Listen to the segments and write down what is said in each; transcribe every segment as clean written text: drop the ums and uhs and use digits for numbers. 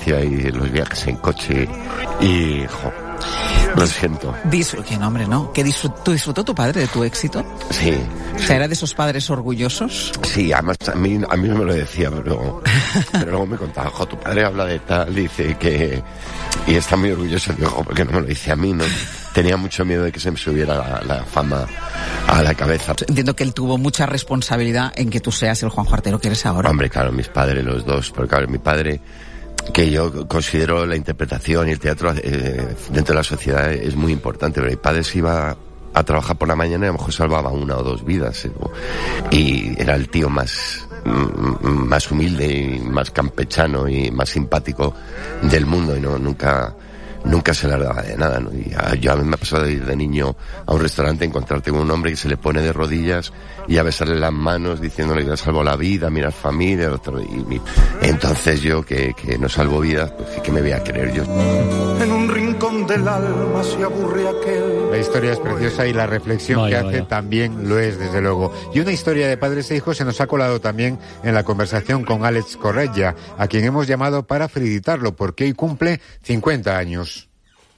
hacía ahí los viajes en coche y, lo siento. Que no, hombre, no. ¿Disfrutó tu padre de tu éxito? Sí. O sea, ¿era de esos padres orgullosos? Sí, además a mí no me lo decía, pero luego me contaba, tu padre habla de tal, dice que... Y está muy orgulloso, digo, porque no me lo dice a mí, ¿no? Tenía mucho miedo de que se me subiera la fama a la cabeza. Entiendo que él tuvo mucha responsabilidad en que tú seas el Juanjo Artero que eres ahora. Hombre, claro, mis padres, los dos, porque claro, mi padre... que yo considero la interpretación y el teatro dentro de la sociedad es muy importante, pero mi padre se iba a trabajar por la mañana y a lo mejor salvaba 1 o 2 vidas, y era el tío más humilde y más campechano y más simpático del mundo, y nunca se le daba de nada, ¿no? Y a mí me ha pasado de ir de niño a un restaurante, encontrarte con un hombre que se le pone de rodillas y a besarle las manos diciéndole que le salvó la vida, mirar familia, entonces yo que no salvo vidas, pues sí que me voy a creer yo. En un rincón del alma se aburre aquel. La historia es preciosa y la reflexión que hace también lo es, desde luego. Y una historia de padres e hijos se nos ha colado también en la conversación con Àlex Corretja, a quien hemos llamado para felicitarlo porque hoy cumple 50 años.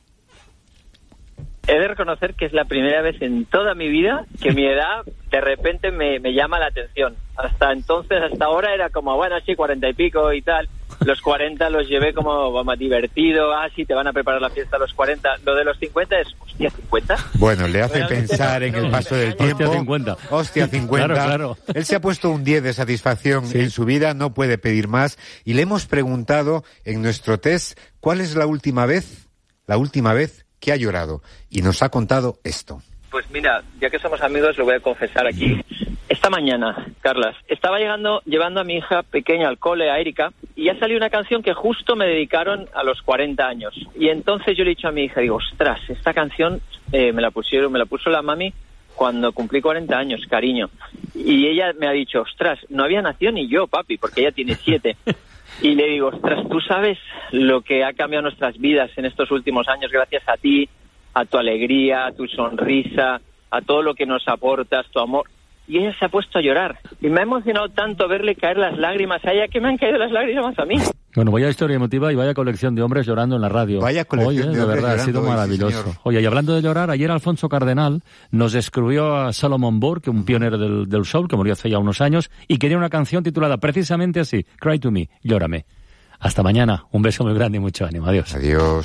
He de reconocer que es la primera vez en toda mi vida que mi edad de repente me llama la atención. Hasta entonces, hasta ahora era como, bueno, sí, 40 y pico y tal. Los 40 los llevé como más divertido, sí, te van a preparar la fiesta a los 40. Lo de los 50 es, hostia, ¿50? Bueno, le hace pensar en el paso del tiempo. Hostia, 50. Claro. Él se ha puesto un 10 de satisfacción en su vida, no puede pedir más. Y le hemos preguntado en nuestro test, ¿cuál es la última vez que ha llorado? Y nos ha contado esto. Pues mira, ya que somos amigos, lo voy a confesar aquí. Esta mañana, Carlas, estaba llevando a mi hija pequeña al cole, a Erika, y ha salido una canción que justo me dedicaron a los 40 años. Y entonces yo le he dicho a mi hija, digo, ostras, esta canción me la puso la mami cuando cumplí 40 años, cariño. Y ella me ha dicho, ostras, no había nacido ni yo, papi, porque ella tiene 7. Y le digo, ostras, tú sabes lo que ha cambiado nuestras vidas en estos últimos años gracias a ti, a tu alegría, a tu sonrisa, a todo lo que nos aportas, tu amor. Y ella se ha puesto a llorar. Y me ha emocionado tanto verle caer las lágrimas a ella que me han caído las lágrimas a mí. Bueno, vaya historia emotiva y vaya colección de hombres llorando en la radio. Vaya colección de verdad, hombres ha sido maravilloso. Sí, oye, y hablando de llorar, ayer Alfonso Cardenal nos escribió a Solomon Burke, un pionero del soul que murió hace ya unos años, y quería una canción titulada precisamente así, Cry to Me, llórame. Hasta mañana, un beso muy grande y mucho ánimo. Adiós. Adiós.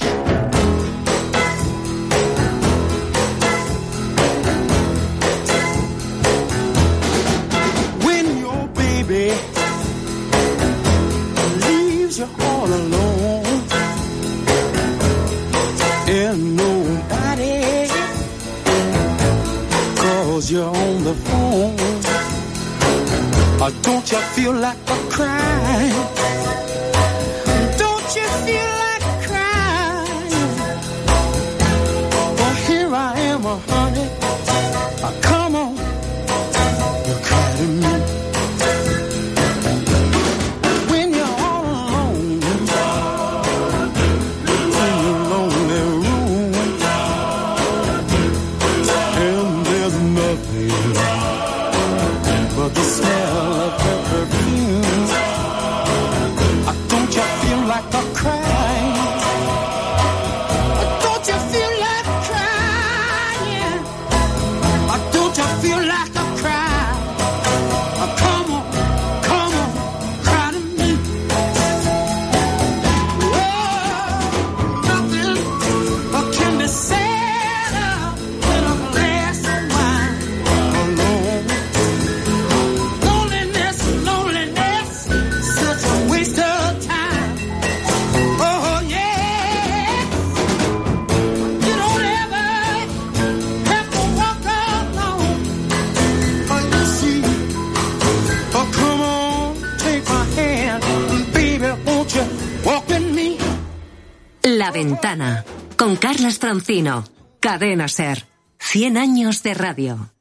You're on the phone. Don't you feel like a crying? Don't you feel like crying? Well, here I am, honey. Come on, you cry to me. When you're all alone in your lonely room, and there's nothing but the smell of her perfume. Don't you feel like a crying? Don't you feel like crying? Don't you feel like a crying? Come on, cry to me. Oh, nothing can be said in a glass of wine alone. Loneliness, such a waste of time. Oh yeah, you don't ever have to walk alone. Oh, you see, oh come on, take my hand, baby, won't you walk with me? La Ventana, con Carlas Francino. Cadena SER. 100 años de radio.